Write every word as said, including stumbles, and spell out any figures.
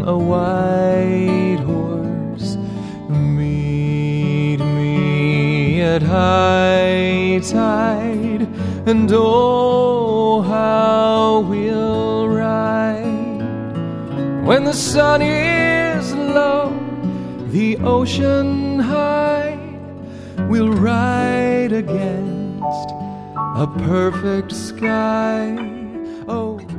a white horse. Meet me at high tide, and oh, how we'll ride. When the sun is low, the ocean high, we'll ride against a perfect sky. Oh.